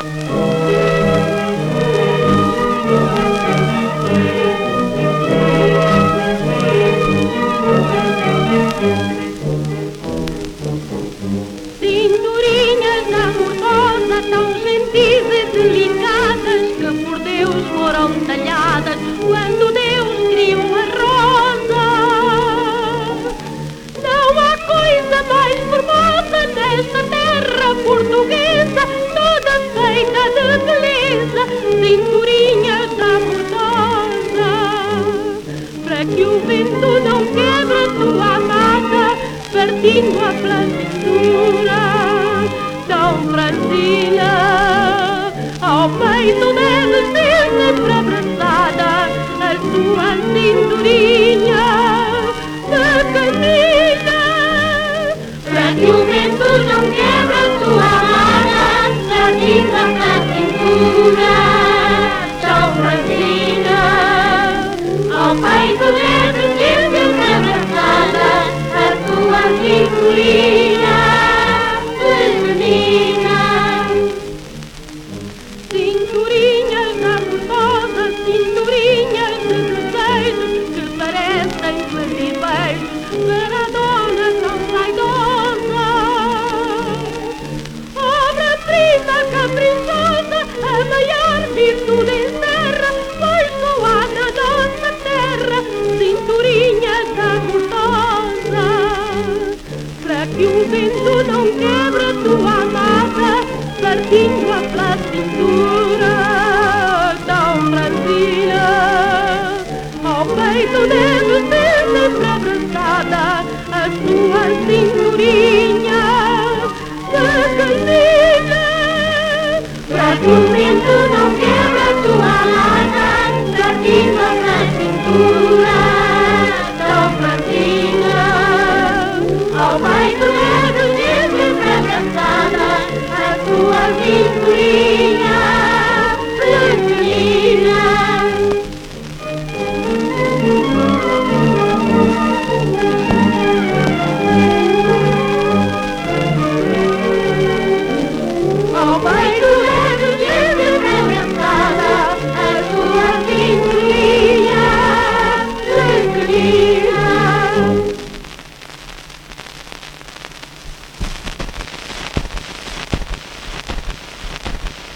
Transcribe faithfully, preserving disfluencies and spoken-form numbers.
Cinturinhas amorosas, tão gentis e delicadas, que por Deus foram talhadas quando Deus criou a rosa. Não há coisa mais formosa nesta terra portuguesa, toda feita de beleza, cinturinhas amorosas, para que o vento não quebre a tua amada, partindo a plantura tão Brasília. Ao peito deve ser sempre abraçada a tua cinturinha pequenina, para que o vento não quebre a tua amada, partindo a cintura tão Brasília. Ao peito deve ser sempre abraçada a tua cinturinha pequenina. Cinturinhas amorosas, cinturinhas de desejos, que parecem claribeiros para a dona tão vaidosa. Obra-prima caprichosa, a maior virtude encerra, pois só há na nossa terra cinturinhas amorosas, para que o vento não quebre a tua